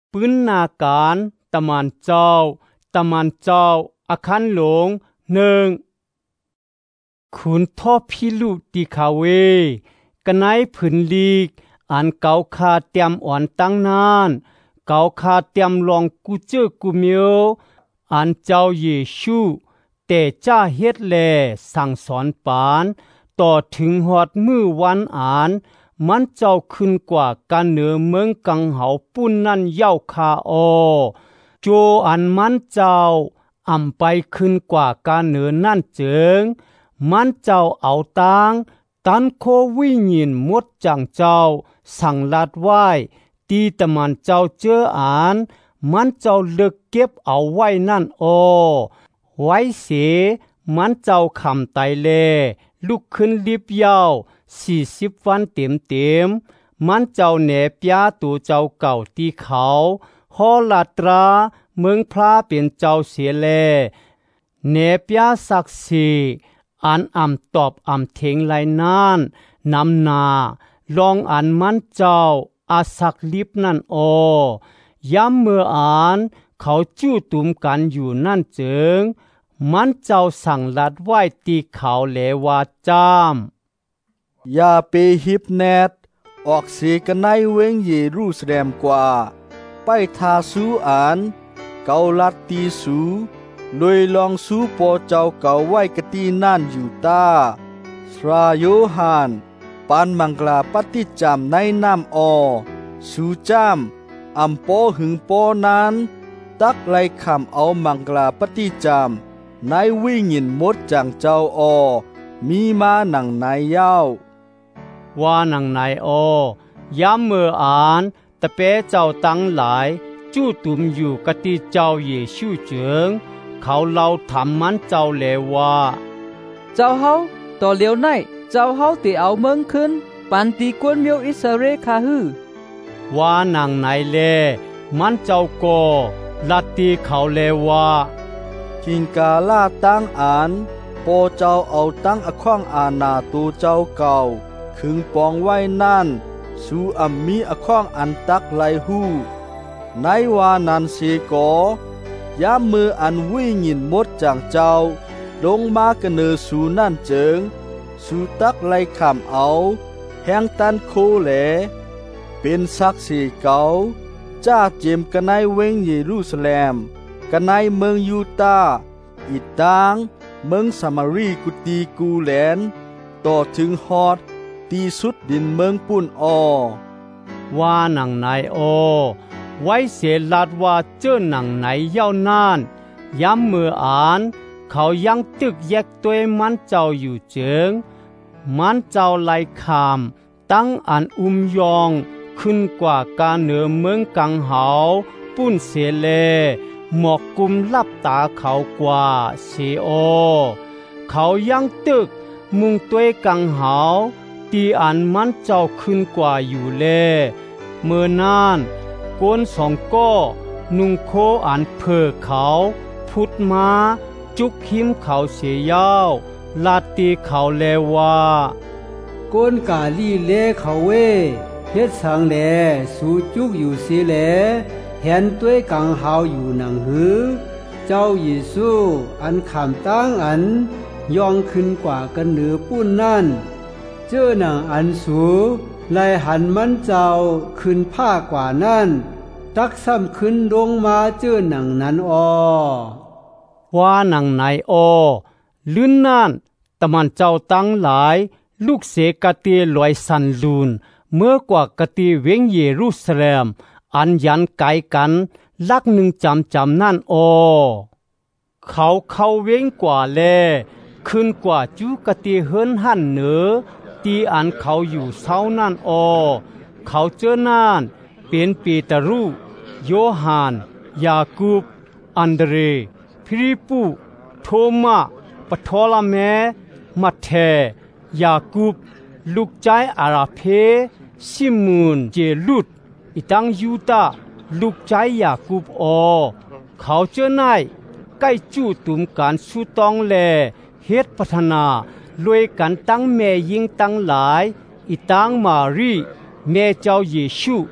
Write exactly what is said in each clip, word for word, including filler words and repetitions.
ปืนนาการตะมันเจ้าตะมันเจ้าอาคันหลงหนึ่งคุณท่อพิลุติคาเวกะไนผืนลีกอันเกาคาเตรียมอ่อนตั้งนานเกาคาเตรียมลองกูเจอกูเมียวอันเจ้าเยซูแต่จ้าเฮ็ดแลสั่งสอนปานต่อถึงหอดมือวันอานมันเจ้าขึ้นกว่าการเหนือเมืองกังเหาปุ้นนั่นเย้าคาออโจอันมันเจ้าอ่ำไปขึ้นกว่าการเหนือนั่นเจิงมันเจ้าเอาตางตันโควิญินมดจังเจ้าสั่งลัดไว้ตีตะมันเจ้าเจออานมันเจ้าเลิกเก็บเอาไว้นั่นออไว้เสมันเจ้าคำไตเลลุกขึ้นลิบยาวสี่สิบวันเต็มเต็มมันเจ้าแหนปยาตัวเจ้าเก่าตีเขาฮอลาตราเมืองพระเป็นเจ้าเสียแลแหนปยาศักดิ์สิอันอ่ำตอบอ่ำเทงไหลนานนำนาลองอันมันเจ้าอาศักลิบนั่นอย้ำเมื่ออ่านเขาจู้ตุมกันอยู่นั่นเจิงมันเจ้าสั่งลัดไว้ตีเขาแหลวาจามอย่าไปฮิบแนดออกเสียกันในเวงเยรูซาเล็มกว่าไปทาสูอานเกาลัดตีสูโดยลองสูปอเจ้าเก่าไว้กะตีนั่นอยู่ตาสราโยหานปานมังกลาปฏิจามในน้ำออสูจามอำโปหึงโปนั้นตักไลคำเอามังกลาปฏิจามในวิญินมดจังเจ้าออมีมาหนังในเย้าว่าหนังในอย้ำเมื่ออ่านตะเปเจ้าตั้งหลายจู้ตุมอยู่กะติเจ้าเยซูเจิงเขาเล่าถามมันเจ้าแลว่าเจ้าเฮาต่อเลียวในเจ้าเฮาติเอาเมืองขึ้นปันตีกวนเมียวอิสราเอลคาฮือว่าหนังในแลมันเจ้าก็ลัดตีเขาแลว่ากิงกาลาตั้งอานโปเจ้าเอาตั้งอควางอาณาตูเจ้าเก่าขึงปองไว้นั่นสู่อัมมีอควางอันตักไหลหูในวานันเสกอยามมืออันวิญินมดจางเจ้าลงมากระเนอสู่นั่นเจิงสู่ตักไหลขามเอาแห่งตันโคแหลเป็นศักดิ์สิเก่าจ้าเจมกันในเวงเยรูซาเล็มกันในเมืองยูตาห์อีตางเมืองสามารีกุตีกูแลนต่อถึงฮอดตีสุดดินเมืองปุ่นออว่าหนังในอไว้เสียลัดว่าเจ้าหนังไหนเย้านานย้ำเมื่ออ่านเขายังตึกแยกตัวมันเจ้าอยู่เจิงมันเจ้าไล่คามตั้งอันอุ้มยองขึ้นกว่าการเหนือเมืองกังเหาปุ้นเสเลหมอกกุมลับตาเขากว่าเสโอเขายังตึกมุงตัวกังเหาตีอันมันเจ้าขึ้นกว่าอยู่เลเมื่อนานโกนสองก้อนุ่งโคอันเพอเขาพุดมาจุกหิมเขาเสียยาวลาตีเขาแลว่าโกนกาลีเลเขาเวเฮ็ดสังแลสู่จุกอยู่สิแลเห็นตัวกังหาวอยู่หนังหือเจ้าเยซูอันขามตั้งอันยองขึ้นกว่ากันเหนือปุ้นนั่นเจ้าหนังอันสูไล่หันมันเจ้าขึ้นผ้ากว่านั่นตักซ้ำขึ้นลงมาเจ้าหนังนั้นออว่าหนังไหนอลื่นนั่นตะมันเจ้าตั้งหลายลูกเสกตีลอยสันลูนเมื่อกว่ากตีเวงเยรูซาเล็มอันยันไกลกันลักหนึ่งจำจำนั่นอเขาเข้าเวงกว่าแลขึ้นกว่าจูกตีเฮินหันเหนือตีอันเขาอยู่เศร้านั่นอเขาเจอนั่นเป็นปีตารูโยหานยาคูบอันเดเรฟิลิปปุโทมาปทอลาเมมัทเทยาคูบลูกใจอาราเพซิมูนเจลุดอิตังยูตาลูกใจยาคูบอเขาเจอไนใกล้จู้ตุมการสุตองแลเฮ็ดพัฒนาลวยกันตั้งแม่ยิงตั้งหลายอิตังมารีแม่เจ้าเยซู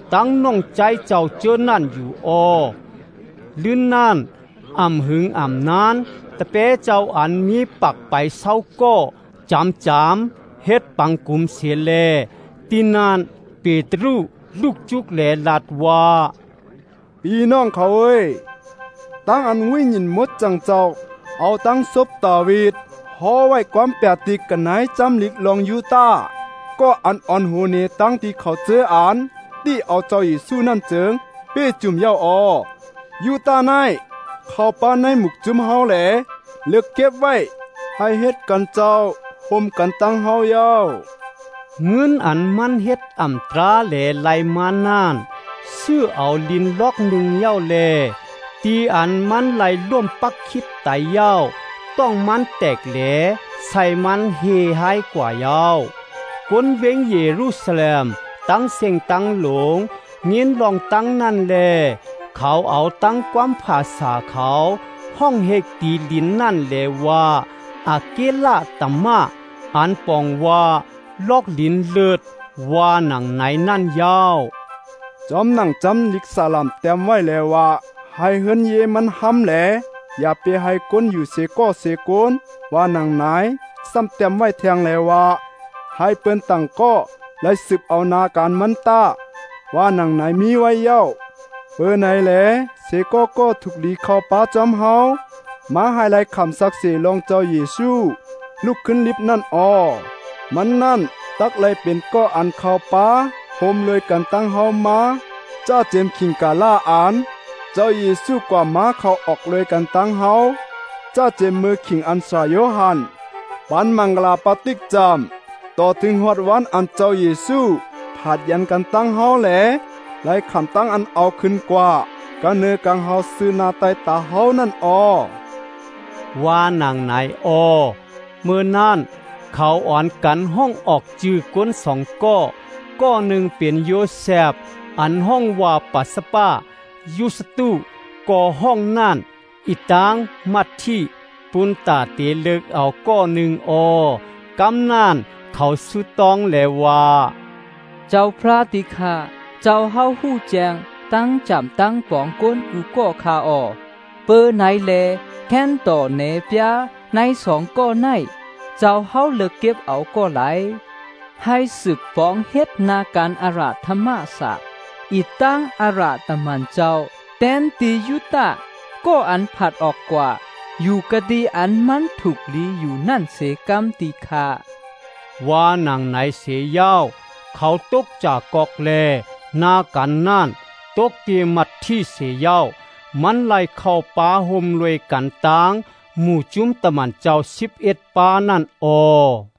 ตั้งน้องใจเจ้าเจอนั่นอยู่ออลื่นนั่นอ่ำหึงอ่ำนานตะเปเจ้าอันมีปักไปเศร้าก็จำจำเฮ็ดปังกุมเสียแลตีนานเปตรูลูกจุกแลลาดว่าพี่น้องเขาเอ้ยตั้งอันวิญญินมดจังเจ้าเอาตั้งศพดาวีดห่อไว้ความแปดติกกันไหนจำลิกลองยูตาก็อันอ่อนหูเนตั้งที่เขาเจออ่านที่เอาเจ้าเยซูนั่นเจิงเป้จุ่มเย้าออยูตาไนเข้าป้าในหมุกจุ่มเฮาแหลเลือกเก็บไว้ให้เฮ็ดกันเจ้าห่มกันตั้งเฮาเย้าเงินอันมันเฮ็ดอ่ำตราแหลไหลมานานซื้อเอาลินล็อกหนึ่งเย้าแลตีอันมันไหลร่วมปักคิดไตเย้าต้องมันแตกแหลใส่มันเฮหายกว่าเย้ากวนเวงเยรูซาเล็มตั้งเสียงตั้งหลงเงียนลองตั้งนั่นแลเขาเอาตั้งความภาษาเขาห้องเฮกตีลินนั่นแลว่าอาเกลาตัมมาอันปองว่าลอกลินเลิดว่าหนังไหนนั่นยาวจอมหนังจำลิกสาลามเต็มไว้แล้วว่าให้เฮินเยมันห้ำแหลอย่าไปให้ก้นอยู่เสก็เสก้นว่าหนังไหนซ้ำเต็มไว้แทงแล้วว่าให้เปิ้นตั้งก็และสืบเอานาการมันตาว่าหนังไหนมีไว้เย้าเปิ้นไหนแหลเสก็ก็ถูกลีเข้าป้าจอมเฮามาให้ไล่คำสักเสลองเจ้าเยซูลุกขึ้นลิบนั่นออมันนั่นตักเลยเป็นก็อันเข้าป้าโฮมเลยกันตั้งเฮามาเจ้าเจมคิงกาล่าอ่านเจ้าเยซูกว่ามาเขาออกเลยกันตั้งเฮาเจ้าเจมมือคิงอันสายโยฮันปันมังกลาปฏิกจามต่อถึงหอดวันอันเจ้าเยซูผาดยันกันตั้งเฮาแหลไล่คำตั้งอันเอาขึ้นกว่ากันเนื้อกังเฮาซื้อนาไตตาเฮานั่นออว่านางไหนออเมื่อนั้นเขาอ่อนกันห้องออกจื้อก้นสองก้อก้อหนึ่งเป็นโยเซฟอันห้องว่าปัสปายูสตูก่อห้องนั่นอีตางมัดที่ปุนตาเตเลิกเอาก้อหนึ่งออกำนานเขาสุตองแลว่าเจ้าพระติคาเจ้าเฮาหู้แจงตั้งจำตั้งปองก้นกูก็คาออเปอไหนแลแค้นต่อเนเปียในสองก้อในเจ้าเฮาเลิกเก็บเอาก้อไหลให้สืบฟ้องเฮ็ดนาการอาราธมาสะอีตั้งอาราตมันเจ้าแตนตียุตะก็อันผัดออกกว่าอยู่กะดีอันมันถูกลีอยู่นั่นเสกำตีคาว่านางไหนเสียยาวเขาตกจากกอกแลนากันนั่นตกเตียมัดที่เสียยาวมันไล่เข้าป่าห่มรวยกันตางหมู่จุ้มตะมันเจ้าสิบเอ็ดป่านั่นออ